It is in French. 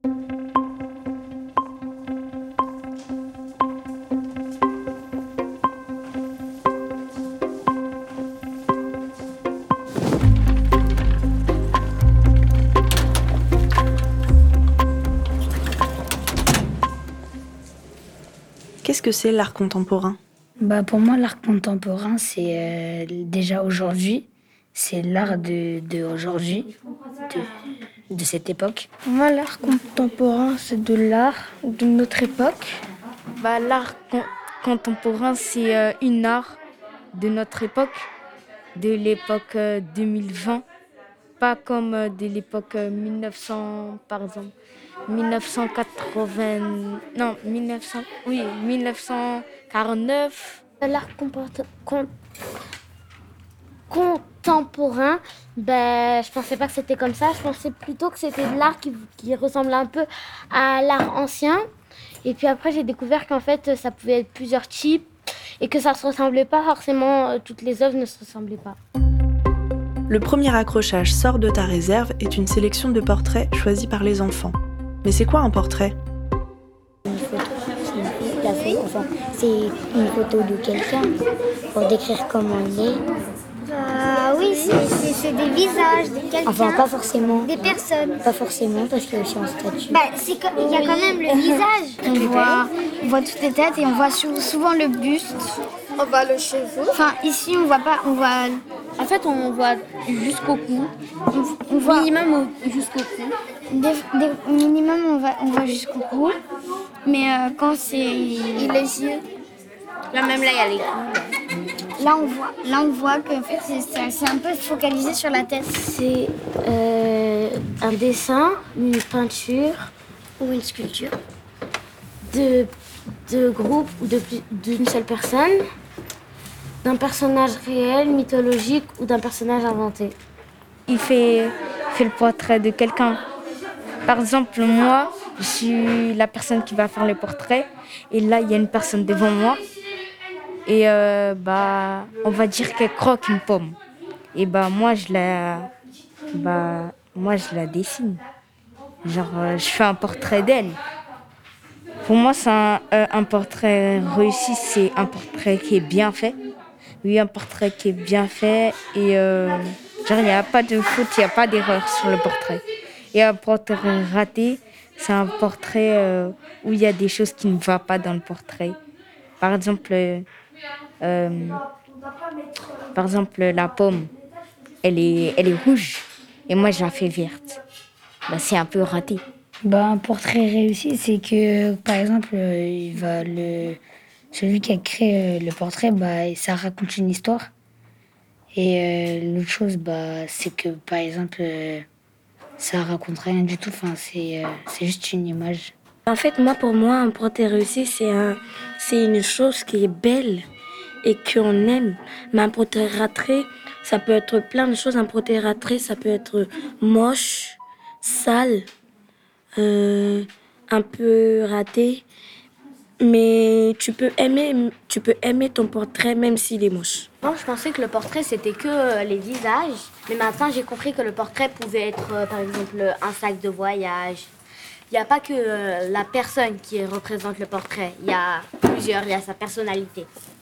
Qu'est-ce que c'est l'art contemporain ? Pour moi, l'art contemporain, c'est déjà aujourd'hui. C'est l'art de aujourd'hui, de cette époque. Pour moi, l'art contemporain, c'est de l'art de notre époque. Contemporain, c'est une art de notre époque, de l'époque 2020, pas comme de l'époque 1900, par exemple, 1980, non, 1949. L'art contemporain, je pensais pas que c'était comme ça. Je pensais plutôt que c'était de l'art qui ressemblait un peu à l'art ancien. Et puis après, j'ai découvert qu'en fait, ça pouvait être plusieurs types et que ça se ressemblait pas forcément, toutes les œuvres ne se ressemblaient pas. Le premier accrochage Sors de ta réserve est une sélection de portraits choisis par les enfants. Mais c'est quoi un portrait ? C'est une photo de quelqu'un pour décrire comment il est. Oui, c'est des visages de quelqu'un. Enfin, pas forcément. Des personnes. Pas forcément, parce qu'il y a aussi un statut. Il y a quand même le visage. On voit toutes les têtes et on voit souvent le buste. On voit le cheveu. Enfin, ici, on voit pas. En fait, on voit jusqu'au cou. On voit Minimum jusqu'au cou. minimum, on voit jusqu'au cou. Mais quand c'est les yeux, Là, même là, il y a les coups. là, on voit que en fait, c'est un peu focalisé sur la tête. C'est un dessin, une peinture ou une sculpture de groupe ou d'une seule personne, d'un personnage réel, mythologique ou d'un personnage inventé. Il fait le portrait de quelqu'un. Par exemple, moi, je suis la personne qui va faire le portrait. Et là, il y a une personne devant moi. Et on va dire qu'elle croque une pomme. Et moi, je la dessine. Genre, je fais un portrait d'elle. Pour moi, c'est un portrait réussi, c'est un portrait qui est bien fait. Oui, un portrait qui est bien fait. Et il n'y a pas de faute, il n'y a pas d'erreur sur le portrait. Et un portrait raté, c'est un portrait où il y a des choses qui ne vont pas dans le portrait. Par exemple, la pomme, elle est rouge et moi je la fais verte. C'est un peu raté. Un portrait réussi, c'est que, par exemple, celui qui a créé le portrait, ça raconte une histoire. Et l'autre chose, c'est que, par exemple, ça raconte rien du tout. Enfin, c'est juste une image. En fait, pour moi, un portrait réussi, c'est une chose qui est belle et qu'on aime. Mais un portrait raté, ça peut être plein de choses. Un portrait raté, ça peut être moche, sale, un peu raté. Mais tu peux aimer ton portrait même s'il est moche. Moi, je pensais que le portrait, c'était que les visages. Mais maintenant, j'ai compris que le portrait pouvait être, par exemple, un sac de voyage. Il n'y a pas que la personne qui représente le portrait. Il y a plusieurs, il y a sa personnalité.